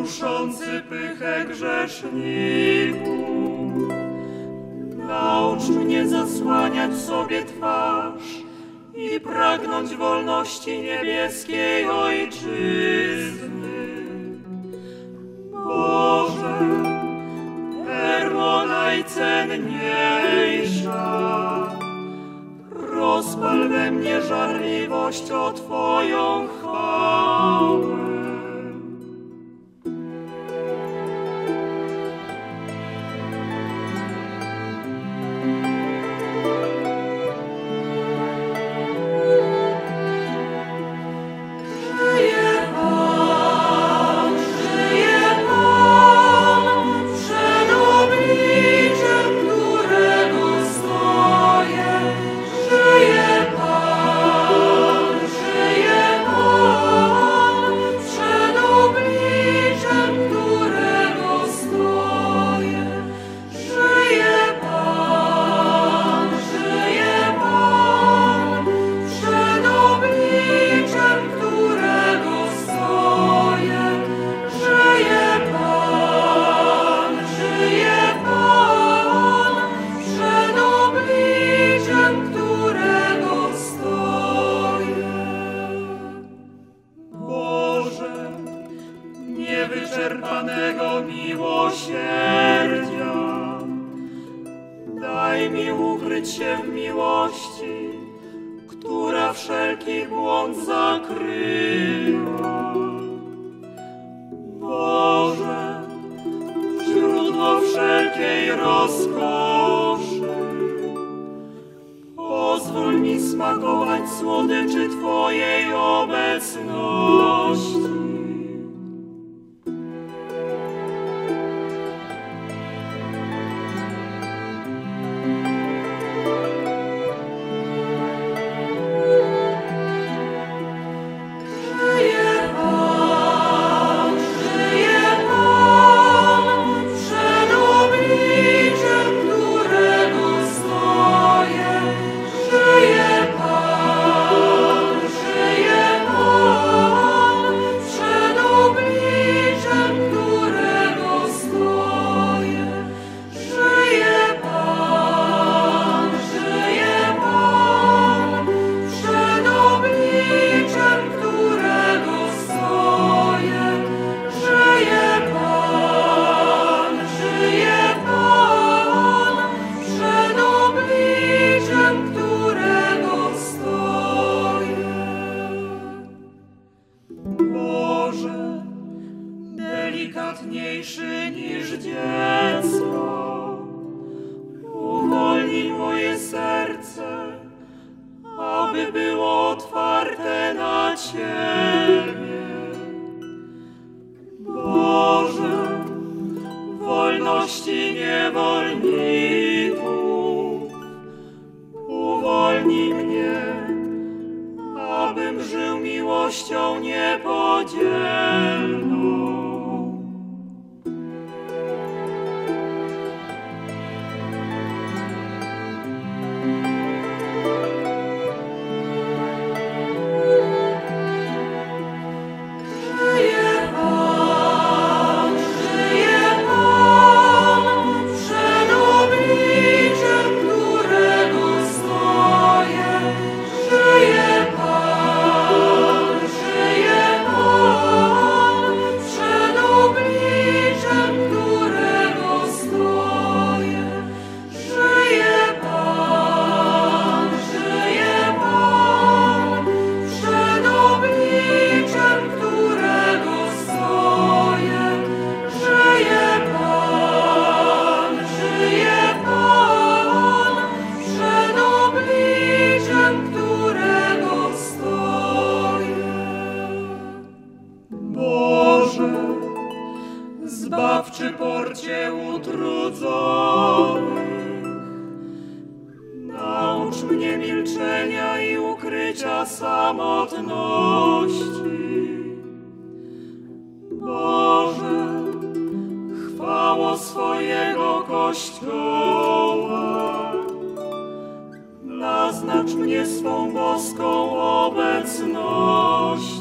duszący pychę grzeszników. Naucz mnie zasłaniać sobie twarz i pragnąć wolności niebieskiej Ojczyzny. Boże, perło najcenniejsza, rozpal we mnie żarliwość o Twoją chwałę. Niewyczerpanego miłosierdzia, daj mi ukryć się w miłości, która wszelki błąd zakrywa. Boże, źródło wszelkiej rozkoszy, pozwól mi smakować słodyczy Twojej obecności. Delikatniejszy niż dziecko, uwolnij moje serce, aby było otwarte na Ciebie. Boże, wolności niewolników, uwolnij mnie, abym żył miłością niepodzielną. Zbawczy porcie utrudzonych, naucz mnie milczenia i ukrycia samotności. Boże, chwało swojego Kościoła, naznacz mnie swą boską obecność.